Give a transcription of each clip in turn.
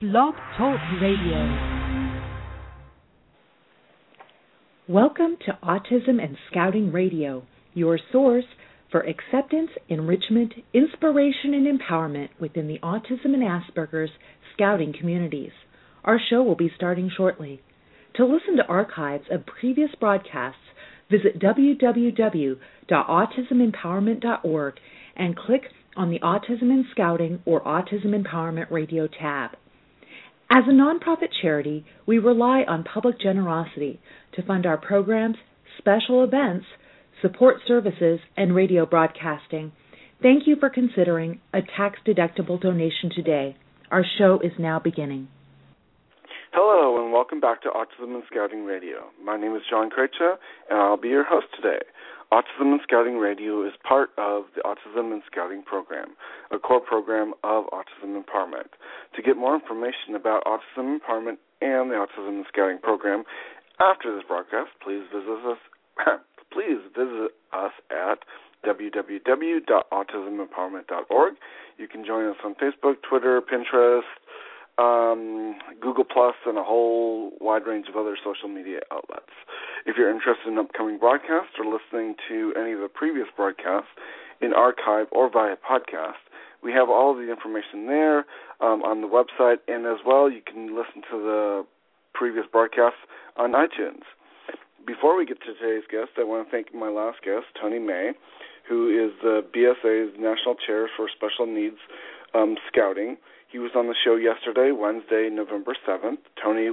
Blog Talk Radio. Welcome to Autism and Scouting Radio, your source for acceptance, enrichment, inspiration, and empowerment within the autism and Asperger's Scouting communities. Our show will be starting shortly. To listen to archives of previous broadcasts, visit www.autismempowerment.org and click on the Autism and Scouting or Autism Empowerment Radio tab. As a nonprofit charity, we rely on public generosity to fund our programs, special events, support services, and radio broadcasting. Thank you for considering a tax-deductible donation today. Our show is now beginning. Hello, and welcome back to Autism and Scouting Radio. My name is John Krejcia, and I'll be your host today. Autism and Scouting Radio is part of the Autism and Scouting program, a core program of Autism Empowerment. To get more information about Autism Empowerment and the Autism and Scouting program after this broadcast, please visit us at www.autismempowerment.org. You can join us on Facebook, Twitter, Pinterest, Google Plus, and a whole wide range of other social media outlets. If you're interested in upcoming broadcasts or listening to any of the previous broadcasts in archive or via podcast, we have all of the information there on the website, and as well you can listen to the previous broadcasts on iTunes. Before we get to today's guest, I want to thank my last guest, Tony May, who is the BSA's National Chair for Special Needs Scouting. He was on the show yesterday, Wednesday, November 7th. Tony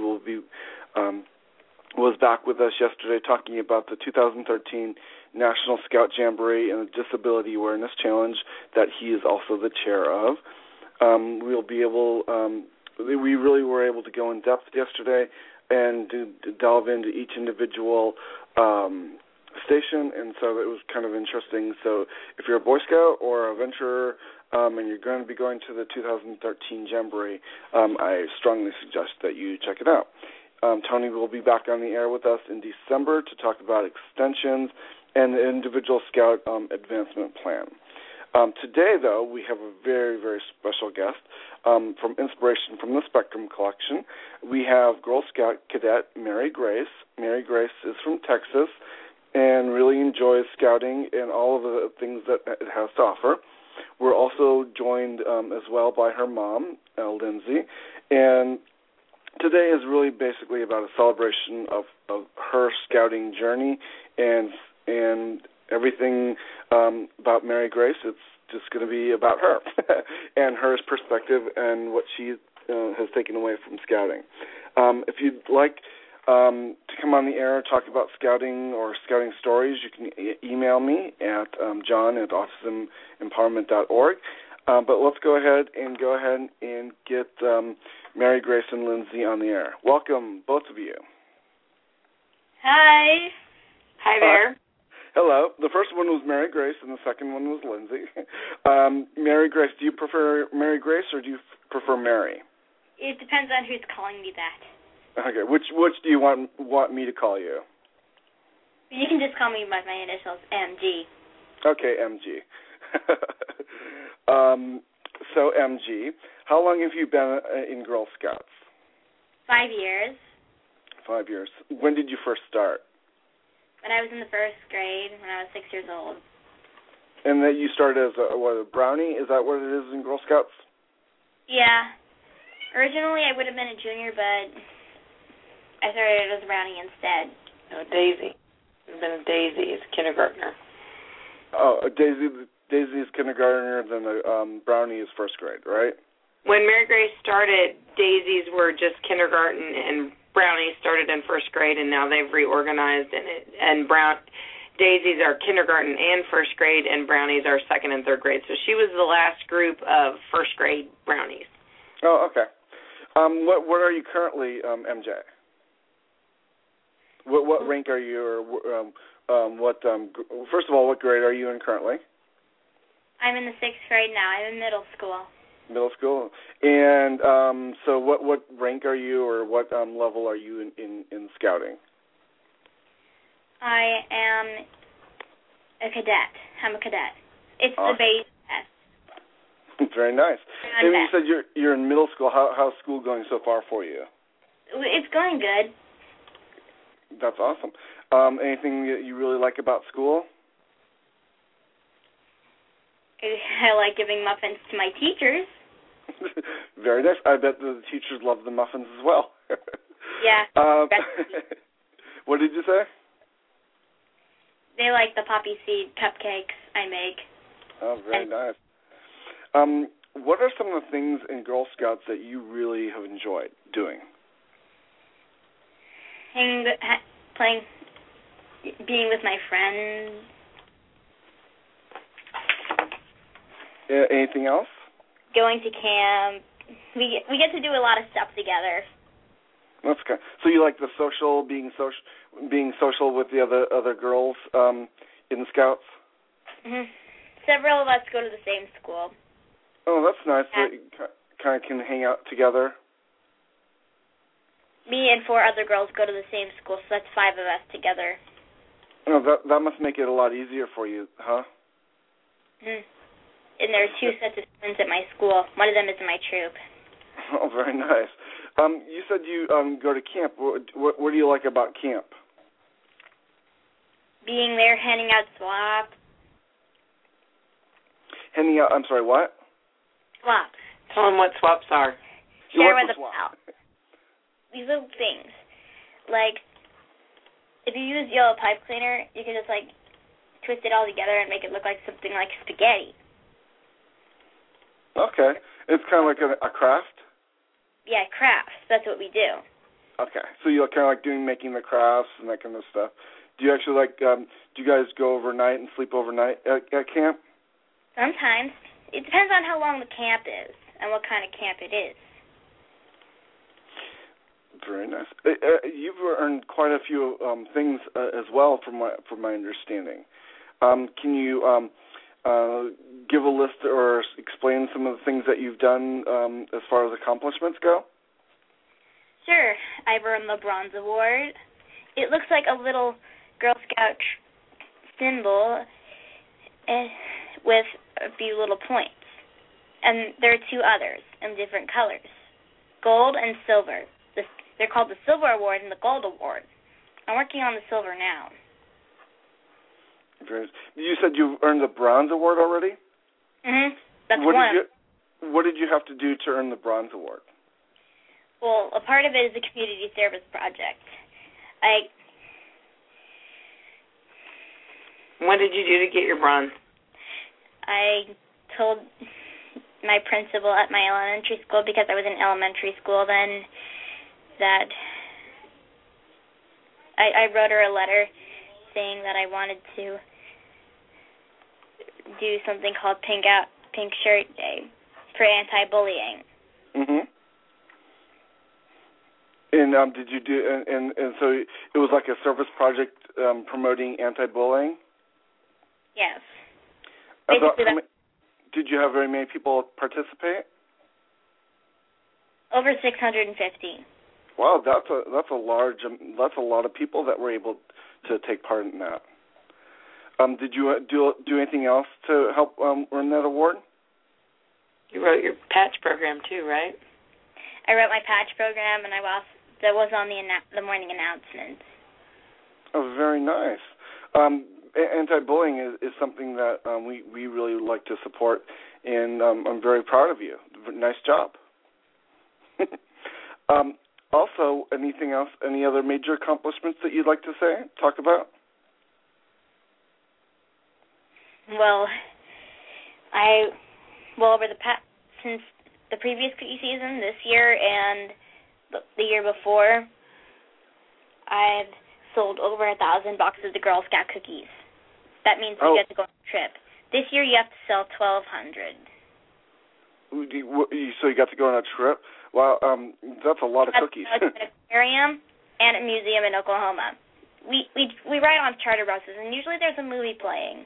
was back with us yesterday talking about the 2013 National Scout Jamboree and the Disability Awareness Challenge that he is also the chair of. We really were able to go in depth yesterday and to delve into each individual station, and so it was kind of interesting. So if you're a Boy Scout or a venturer and you're going to be going to the 2013 Jamboree, I strongly suggest that you check it out. Tony will be back on the air with us in December to talk about extensions and the individual Scout advancement plan. Today, though, we have a very, very special guest from Inspiration from the Spectrum Collection. We have Girl Scout Cadet Mary Grace. Mary Grace is from Texas and really enjoys scouting and all of the things that it has to offer. We're also joined as well by her mom, Lindsay, and today is really basically about a celebration of her scouting journey and everything about Mary Grace. It's just going to be about her and her perspective and what she has taken away from scouting. If you'd like to come on the air and talk about scouting or scouting stories, you can email me at john@autismempowerment.org. But let's go ahead and get Mary Grace and Lindsay on the air. Welcome, both of you. Hi. Hi there. Hello. The first one was Mary Grace, and the second one was Lindsay. Mary Grace, do you prefer Mary Grace or do you prefer Mary? It depends on who's calling me that. Okay. Which do you want me to call you? You can just call me by my initials, MG. Okay, MG. So, MG, how long have you been in Girl Scouts? 5 years. 5 years. When did you first start? When I was in the first grade, when I was 6 years old. And that you started as a brownie? Is that what it is in Girl Scouts? Yeah. Originally, I would have been a junior, but I started as a brownie instead. No, Daisy. I've been a Daisy as a kindergartner. Oh, Daisy is kindergartner, then the brownie is first grade, right? When Mary Grace started, Daisies were just kindergarten, and brownies started in first grade, and now they've reorganized, and Daisies are kindergarten and first grade, and brownies are second and third grade. So she was the last group of first grade brownies. Oh, okay. What are you currently, MJ? What rank are you, or first of all, what grade are you in currently? I'm in the 6th grade now. I'm in middle school. Middle school. And so what rank are you, or what level are you in scouting? I am a cadet. I'm a cadet. It's the base test. Very nice. And you said you're in middle school. How's school going so far for you? It's going good. That's awesome. Anything that you really like about school? I like giving muffins to my teachers. Very nice. I bet the teachers love the muffins as well. Yeah. What did you say? They like the poppy seed cupcakes I make. Oh, very nice. What are some of the things in Girl Scouts that you really have enjoyed doing? Playing, being with my friends. Anything else? Going to camp. We get to do a lot of stuff together. That's good. So you like the being social with the other girls in the Scouts? Mm-hmm. Several of us go to the same school. Oh, that's nice. Yeah. So you kind of can hang out together. Me and 4 other girls go to the same school, so that's 5 of us together. Oh, that must make it a lot easier for you, huh? Mm-hmm. And there are 2 sets of twins at my school. One of them is in my troop. Oh, very nice. You said you go to camp. What do you like about camp? Being there, handing out swaps. Handing out, I'm sorry, what? Swaps. Tell them what swaps are. Share with a pal. These little things. Like, if you use yellow pipe cleaner, you can just, twist it all together and make it look like something like spaghetti. Okay. It's kind of like a craft? Yeah, crafts. That's what we do. Okay. So you kind of like making the crafts and that kind of stuff. Do you actually do you guys go overnight and sleep overnight at camp? Sometimes. It depends on how long the camp is and what kind of camp it is. Very nice. You've earned quite a few things as well, from my understanding. Can you give a list or explain some of the things that you've done as far as accomplishments go? Sure. I've earned the Bronze Award. It looks like a little Girl Scout symbol with a few little points. And there are 2 others in different colors, gold and silver. They're called the Silver Award and the Gold Award. I'm working on the silver now. You said you've earned the Bronze Award already? Mm-hmm. That's one. What did you have to do to earn the Bronze Award? Well, a part of it is a community service project. What did you do to get your bronze? I told my principal at my elementary school, because I was in elementary school then, that I wrote her a letter saying that I wanted to do something called Pink Shirt Day for anti-bullying. Mhm. And did you do? And so it was like a service project promoting anti-bullying. Yes. Did you have very many people participate? Over 650. Wow, that's a lot of people that were able to take part in that. Did you do anything else to help earn that award? You wrote your patch program too, right? I wrote my patch program, and that was on the morning announcements. Oh, very nice. Anti-bullying is something that we really like to support, and I'm very proud of you. Nice job. Also, anything else? Any other major accomplishments that you'd like to talk about? Well, since the previous cookie season, this year and the year before, I've sold over 1,000 boxes of Girl Scout cookies. That means we get to go on a trip. This year, you have to sell 1,200. So you got to go on a trip? Wow, that's a lot of cookies. At an aquarium and a museum in Oklahoma. We ride on charter buses, and usually there's a movie playing.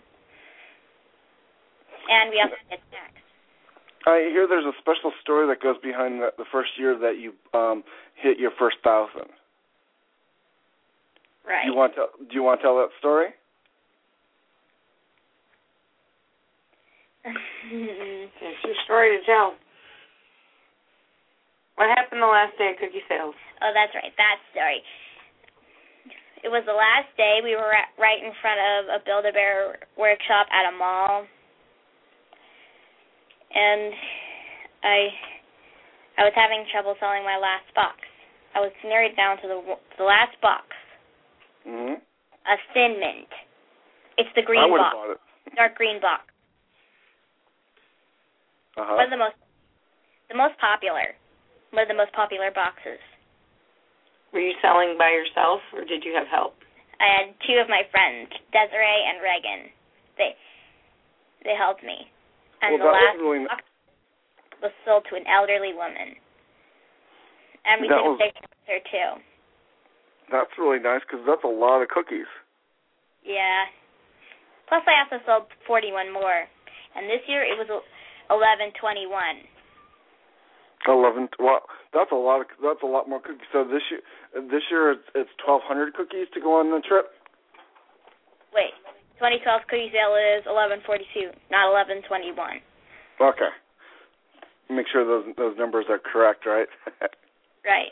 And we also get snacks. I hear there's a special story that goes behind the first year that you hit your first 1,000. Right. Do you want to tell that story? It's your story to tell. What happened the last day of cookie sales? Oh, that's right, that story. It was the last day. We were right in front of a Build-A-Bear workshop at a mall. And I was having trouble selling my last box. I was narrowed down to the last box. Mm-hmm. A Thin Mint. It's the green box. I would have bought it. Dark green box. Uh-huh. One of the most popular. One of the most popular boxes. Were you selling by yourself, or did you have help? I had two of my friends, Desiree and Reagan. They helped me. And the last box was sold to an elderly woman. And we took a picture with her, too. That's really nice, because that's a lot of cookies. Yeah. Plus, I also sold 41 more. And this year, it was 1121. 11. Well, that's a lot more cookies. So this year it's 1,200 cookies to go on the trip. Wait, 2012 cookie sale is 1142, not 1121. Okay. Make sure those numbers are correct, right? Right.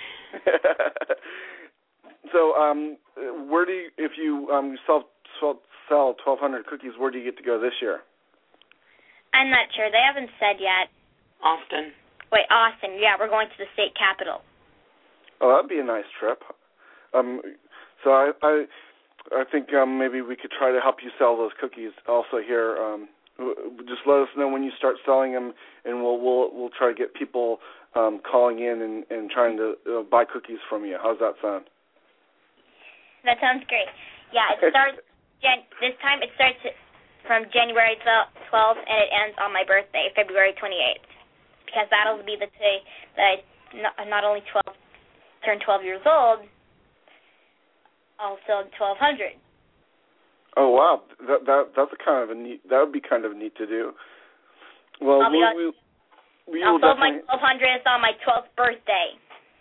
So, where do you, if you sell 1,200 cookies, where do you get to go this year? I'm not sure. They haven't said yet. Austin. Wait, Austin. Yeah, we're going to the state capitol. Oh, that'd be a nice trip. So I think maybe we could try to help you sell those cookies also here. Just let us know when you start selling them, and we'll try to get people calling in and trying to buy cookies from you. How's that sound? That sounds great. Yeah, it starts this time. It starts from January 12th, and it ends on my birthday, February 28th, because that'll be the day that I not only turned 12 years old, I'll sell 1,200. Oh wow, that's a kind of a neat. That would be kind of neat to do. Well, I'll sell my 1,200th on my 12th birthday.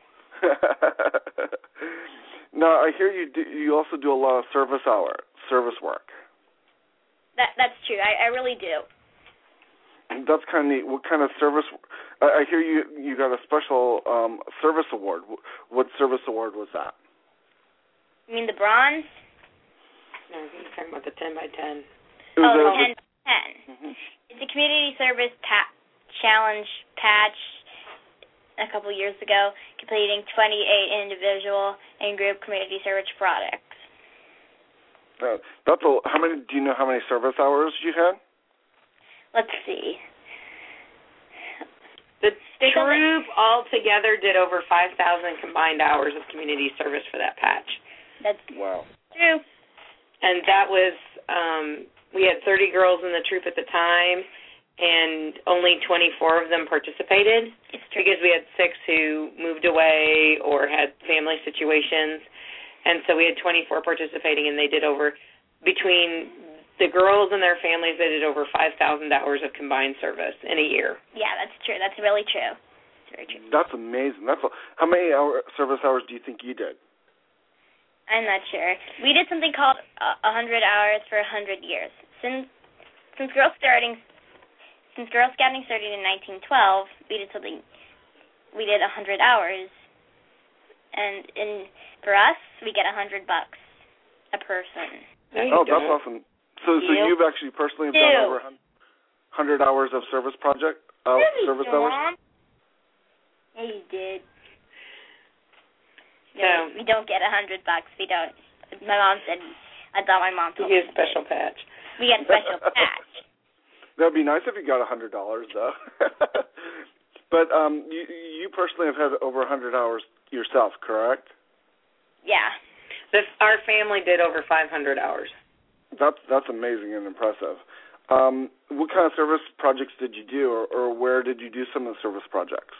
Now I hear you also do a lot of service work. That's true. I really do. That's kind of neat. What kind of service? I hear you got a special service award. What service award was that? You mean the bronze? No, I'm talking about the 10 by 10. 10 by 10. Mm-hmm. It's a community service challenge patch a couple years ago, completing 28 individual and group community service projects. How many? Do you know how many service hours you had? Let's see. The troop altogether did over 5,000 combined hours of community service for that patch. That's wow. True. And that was, we had 30 girls in the troop at the time, and only 24 of them participated. It's true. Because we had 6 who moved away or had family situations. And so we had 24 participating, and they did between the girls and their families, they did over 5,000 hours of combined service in a year. Yeah, that's true. That's really true. It's very true. That's amazing. How many service hours do you think you did? I'm not sure. We did something called 100 hours for 100 years. Since Girl Scouting started in 1912, we did 100 hours, and for us, we get $100 a person. No, that's awesome. So you've actually personally done over 100 hours of service hours? Yeah, you did. No, we don't get $100. We don't. My mom said. I thought my mom told me. You get a special patch. We get a special patch. That'd be nice if you got $100 though. But you personally have had over 100 hours yourself, correct? Yeah. Our family did over 500 hours. That's amazing and impressive. What kind of service projects did you do, or where did you do some of the service projects?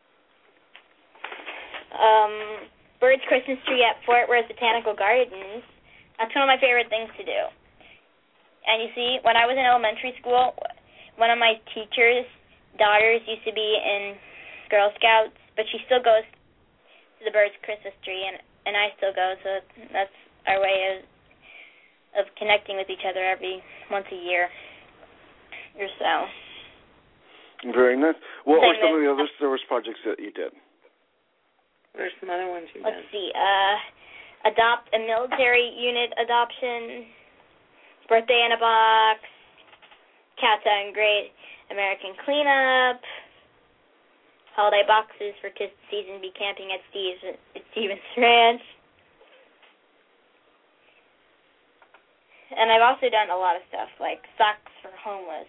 Bird's Christmas Tree at Fort Worth Botanical Gardens. That's one of my favorite things to do. And you see, when I was in elementary school, one of my teacher's daughters used to be in Girl Scouts, but she still goes to the Bird's Christmas Tree, and I still go, so that's our way of connecting with each other every once a year. or so. Very nice. What were some of the Same other service projects that you did? What are some other ones you've Let's done? see. Adopt a military unit adoption, birthday in a box, Cats Out and Great American Cleanup, holiday boxes for kids this season be camping at Stevens Ranch. And I've also done a lot of stuff like socks for homeless.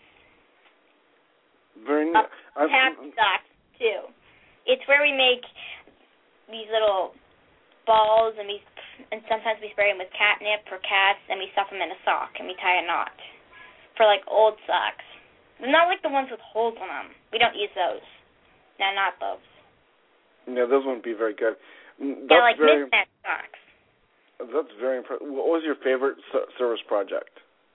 Very nice. Tack socks too. It's where we make these little balls and sometimes we spray them with catnip for cats and we stuff them in a sock and we tie a knot for like old socks. They're not like the ones with holes in them. We don't use those. No, not those. Yeah, those wouldn't be very good. Yeah, like mismatched socks. That's very impressive. What was your favorite service project?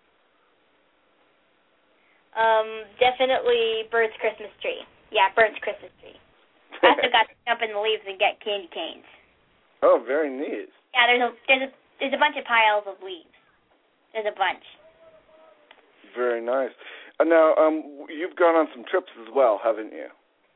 Definitely Bird's Christmas Tree. Yeah, Bird's Christmas Tree. I also got to jump in the leaves and get candy canes. Oh, very neat. Yeah, there's a bunch of piles of leaves. There's a bunch. Very nice. Now, you've gone on some trips as well, haven't you?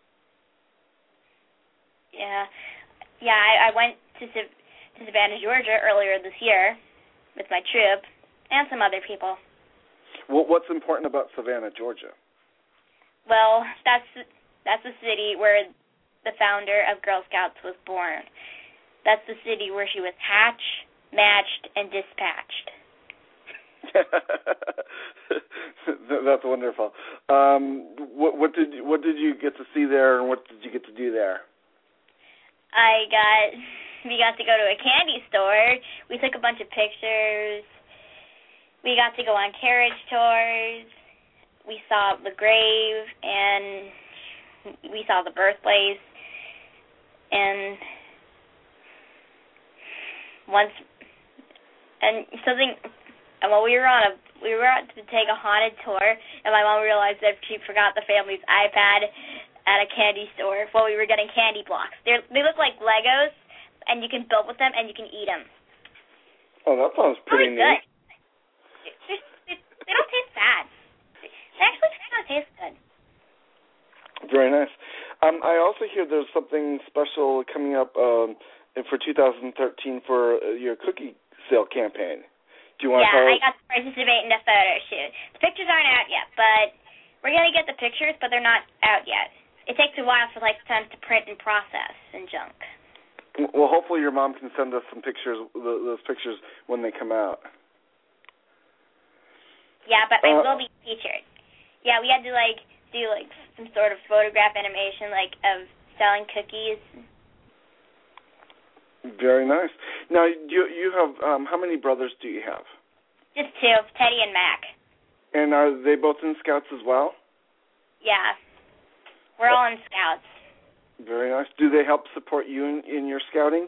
Yeah. I went to Savannah, Georgia earlier this year with my troop and some other people. Well, what's important about Savannah, Georgia? Well, that's the city where the founder of Girl Scouts was born. That's the city where she was hatched, matched, and dispatched. That's wonderful. What did you get to see there, and what did you get to do there? We got to go to a candy store. We took a bunch of pictures. We got to go on carriage tours. We saw the grave, and we saw the birthplace. And we were out to take a haunted tour, and my mom realized that she forgot the family's iPad at a candy store while we were getting candy blocks. They look like Legos, and you can build with them, and you can eat them. Oh, that sounds pretty neat. Good. They don't taste bad. They actually kind of taste good. Very nice. I also hear there's something special coming up for 2013 for your cookie sale campaign. Do you want to tell us? I got to participate in the photo shoot. The pictures aren't out yet, but we're going to get the pictures, but they're not out yet. It takes a while for them to print and process and junk. Well, hopefully your mom can send us some pictures, those pictures when they come out. Yeah, but I will be featured. Yeah, we had to do some sort of photograph animation of selling cookies. Very nice. Now, you have how many brothers do you have? Just two, Teddy and Mac. And are they both in Scouts as well? Yeah, we're all in Scouts. Very nice. Do they help support you in your scouting?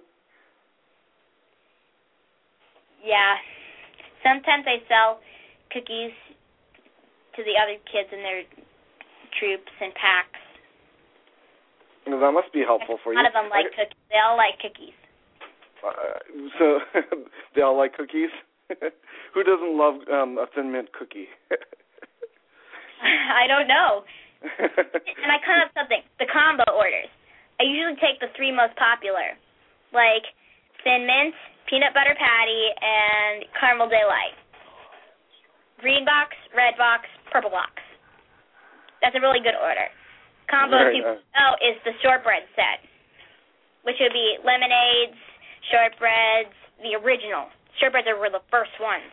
Yeah. Sometimes I sell cookies to the other kids in their troops and packs. Well, that must be helpful for you. A lot of them like cookies. They all like cookies. So they all like cookies? Who doesn't love a Thin Mint cookie? I don't know. And I come up with something. The combo orders. I usually take the three most popular, like Thin Mint, Peanut Butter Patty, and Caramel Delight. Green box, red box, purple box. That's a really good order. Combo 2.0 is the shortbread set, which would be lemonades, shortbreads, the original. Shortbreads were the first ones.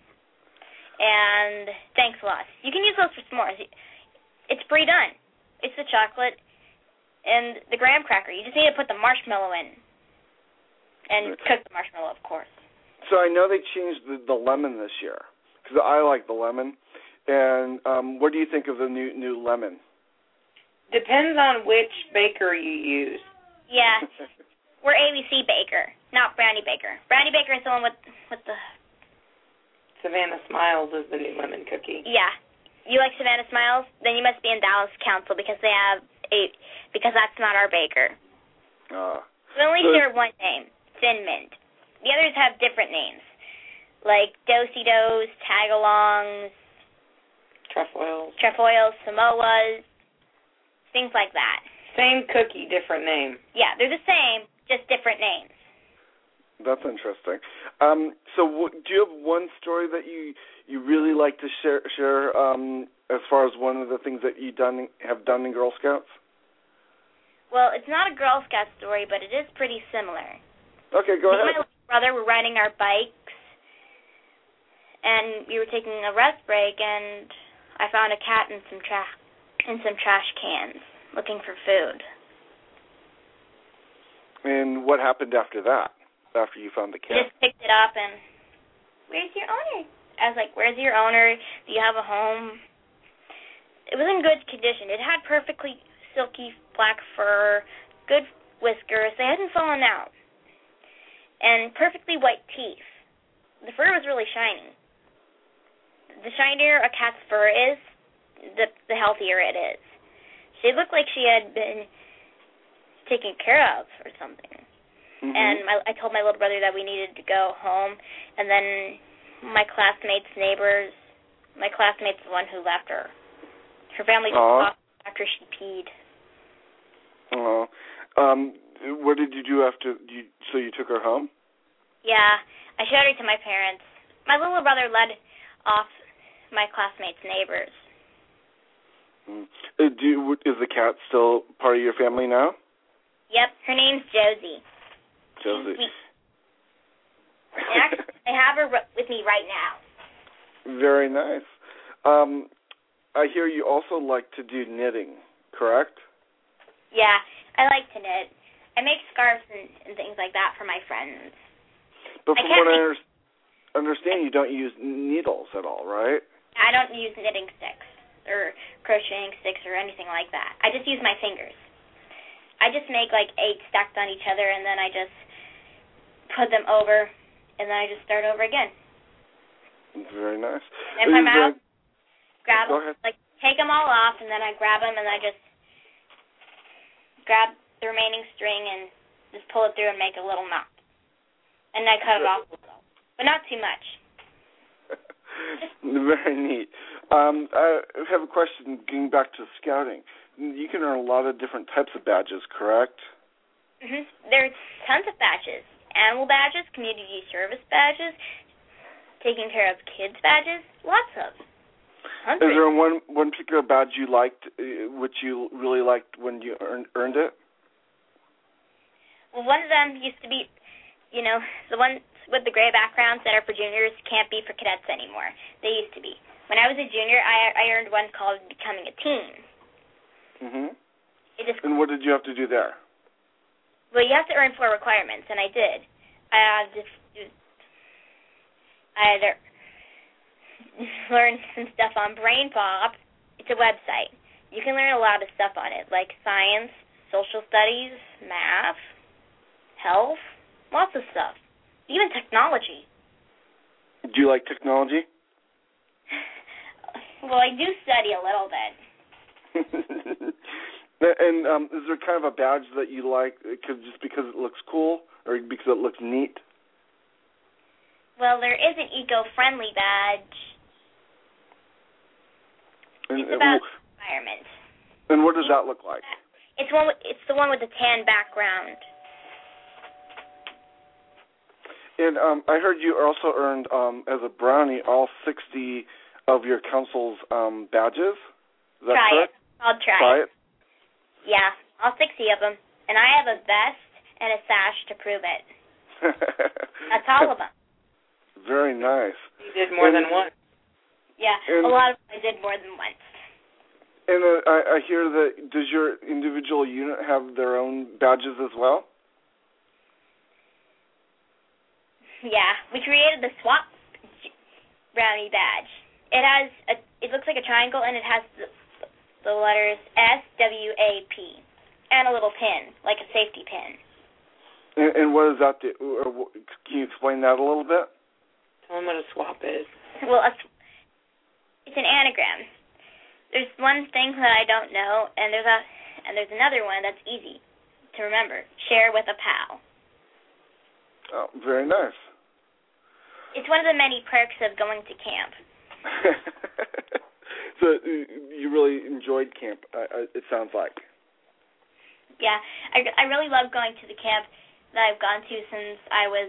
And thanks a lot. You can use those for s'mores. It's pre-done. It's the chocolate and the graham cracker. You just need to put the marshmallow in and cook the marshmallow, of course. So I know they changed the lemon this year, because I like the lemon. And what do you think of the new lemon? Depends on which baker you use. Yeah. We're ABC Baker, not Brownie Baker. Brownie Baker is the one with the... Savannah Smiles is the new lemon cookie. Yeah. You like Savannah Smiles? Then you must be in Dallas Council because because that's not our baker. We only share one name, Thin Mint. The others have different names, like Do-si-dos, Tagalongs, trefoils, Samoas, things like that. Same cookie, different name. Yeah, they're the same, just different names. That's interesting. So do you have one story that you really like to share as far as one of the things that you have done in Girl Scouts? Well, it's not a Girl Scout story, but it is pretty similar. Okay, go ahead. Me and my little brother were riding our bikes, and we were taking a rest break, and I found a cat in some trash cans looking for food. And what happened after that, after you found the cat? I just picked it up and, where's your owner? I was like, where's your owner? Do you have a home? It was in good condition. It had perfectly silky black fur, good whiskers. They hadn't fallen out. And perfectly white teeth. The fur was really shiny. The shinier a cat's fur is, the healthier it is. She looked like she had been taken care of or something. Mm-hmm. And I told my little brother that we needed to go home. And then my classmate's the one who left her. Her family just left after she peed. Oh. What did you do after? So you took her home? Yeah, I showed her to my parents. My little brother led off my classmates' neighbors. Is the cat still part of your family now? Yep, her name's Josie. Josie. And actually, I have her with me right now. Very nice. I hear you also like to do knitting, correct? Yeah, I like to knit. I make scarves and things like that for my friends. But from what I understand, you don't use needles at all, right? I don't use knitting sticks or crocheting sticks or anything like that. I just use my fingers. I just make like 8 stacked on each other, and then I just put them over, and then I just start over again. Very nice. And if I'm out, grab them, like take them all off, and then I grab them, and I just grab the remaining string and just pull it through and make a little knot. And I cut it off a little, but not too much. Very neat. I have a question getting back to scouting. You can earn a lot of different types of badges, correct? Mm-hmm. There's tons of badges. Animal badges, community service badges, taking care of kids badges, lots of. Hundreds. Is there one particular badge you liked, which you really liked when you earned it? Well, one of them used to be, the ones with the gray backgrounds that are for juniors can't be for cadets anymore. They used to be. When I was a junior, I earned one called Becoming a Teen. Mm-hmm. And what did you have to do there? Well, you have to earn 4 requirements, and I did. I had to learn some stuff on Brain Pop. It's a website. You can learn a lot of stuff on it, like science, social studies, math, health, lots of stuff. Even technology. Do you like technology? Well, I do study a little bit. And is there kind of a badge that you like just because it looks cool or because it looks neat? Well, there is an eco-friendly badge. It's about the environment. And what does that look like? It's the one with the tan background. And I heard you also earned, as a brownie, all 60 of your council's badges. Is that correct? I'll try it. Yeah, all 60 of them. And I have a vest and a sash to prove it. That's all of them. Very nice. You did more than one. Yeah, a lot of them I did more than once. And I hear that, does your individual unit have their own badges as well? Yeah, we created the SWAP brownie badge. It looks like a triangle, and it has the letters SWAP and a little pin, like a safety pin. And what does that do? Can you explain that a little bit? Tell them what a SWAP is. Well, it's an anagram. There's one thing that I don't know, and there's another one that's easy to remember. Share with a pal. Oh, very nice. It's one of the many perks of going to camp. So you really enjoyed camp, it sounds like. Yeah, I really love going to the camp that I've gone to since I was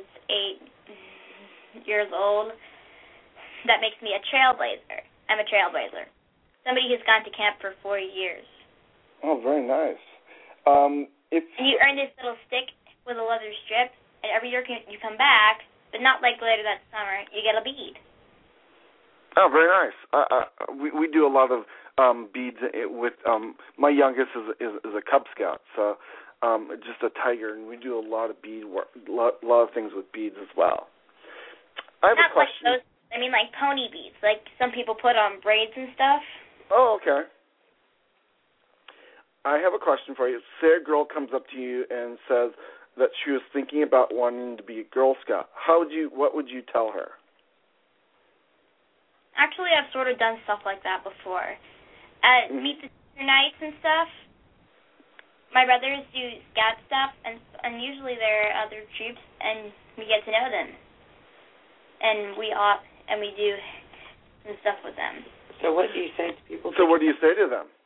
8 years old. That makes me a trailblazer. I'm a trailblazer. Somebody who's gone to camp for 4 years. Oh, very nice. And you earn this little stick with a leather strip, and every year you come back, but not like later that summer, you get a bead. Oh, very nice. We do a lot of beads with my youngest is a Cub Scout, so just a tiger, and we do a lot of bead work, a lot of things with beads as well. I have not a question. Like those, I mean like pony beads, like some people put on braids and stuff. Oh, okay. I have a question for you. Say a girl comes up to you and says that she was thinking about wanting to be a Girl Scout. What would you tell her? Actually, I've sort of done stuff like that before. At Meet the Senior Nights and stuff, my brothers do Scout stuff, and usually there are other troops, and we get to know them. And we do some stuff with them. So what do you say to people? So what do you say to them?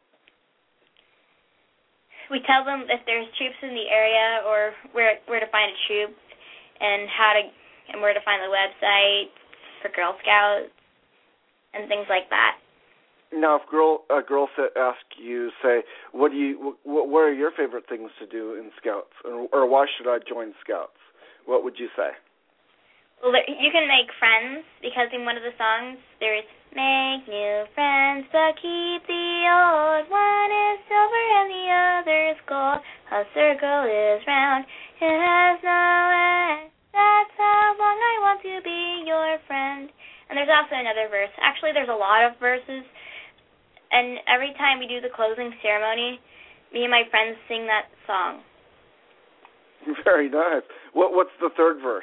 We tell them if there's troops in the area or where to find a troop and where to find the website for Girl Scouts and things like that. Now, if a girl asks you, say, what are your favorite things to do in Scouts, or why should I join Scouts? What would you say? Well, you can make friends because in one of the songs there's make new friends, but keep the old. One is silver and the other is gold. A circle is round, it has no end. That's how long I want to be your friend. And there's also another verse. Actually, there's a lot of verses. And every time we do the closing ceremony, me and my friends sing that song. Very nice. What's the third verse?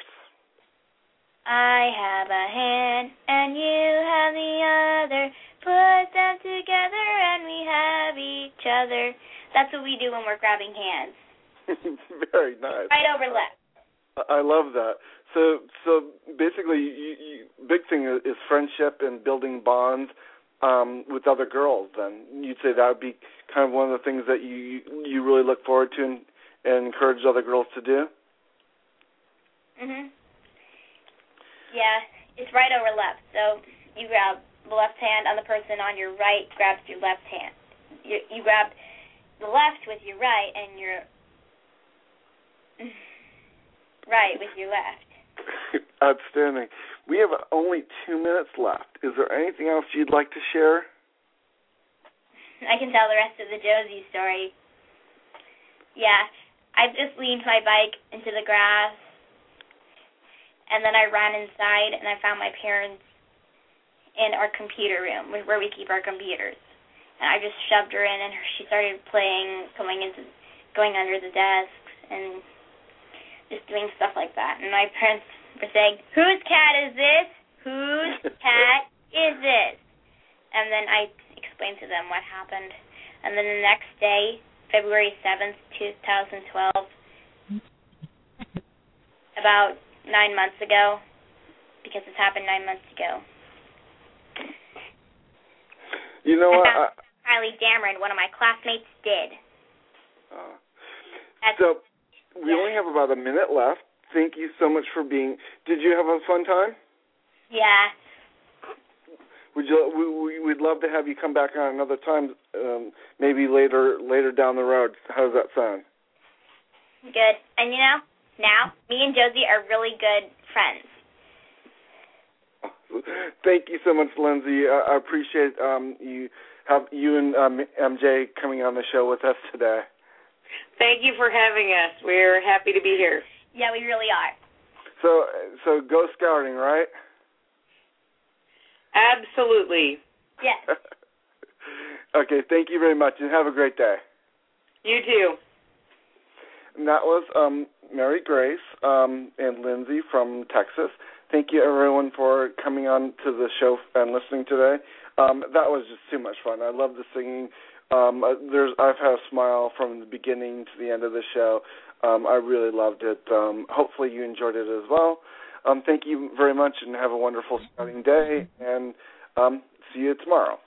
I have a hand and you have the other. Put them together and we have each other. That's what we do when we're grabbing hands. Very nice. Right over left. I love that. So basically, big thing is friendship and building bonds with other girls. Then you'd say that would be kind of one of the things that you really look forward to and encourage other girls to do. Mhm. Yeah, it's right over left. So you grab the left hand on the person on your right, grabs your left hand. You grab the left with your right, and your right with your left. Outstanding. We have only 2 minutes left. Is there anything else you'd like to share? I can tell the rest of the Josie story. Yeah, I just leaned my bike into the grass, and then I ran inside, and I found my parents in our computer room, where we keep our computers. And I just shoved her in, and she started playing, going under the desks, and just doing stuff like that. And my parents were saying, "Whose cat is this? Whose cat is this?" And then I explained to them what happened. And then the next day, February 7th, 2012, about 9 months ago, because this happened 9 months ago. You know what? Riley Dameron, one of my classmates, did. So we only have about a minute left. Thank you so much for being. Did you have a fun time? Yeah. We'd love to have you come back on another time, maybe later down the road. How does that sound? Good. And now me and Josie are really good friends. Thank you so much, Lindsay. I appreciate you and MJ coming on the show with us today. Thank you for having us. We're happy to be here. Yeah, we really are. So go scouting, right? Absolutely. Yes. Okay, thank you very much, and have a great day. You too. And that was Mary Grace and Lindsay from Texas. Thank you, everyone, for coming on to the show and listening today. That was just too much fun. I love the singing. I've had a smile from the beginning to the end of the show. I really loved it. Hopefully you enjoyed it as well. Thank you very much, and have a wonderful scouting day, and see you tomorrow.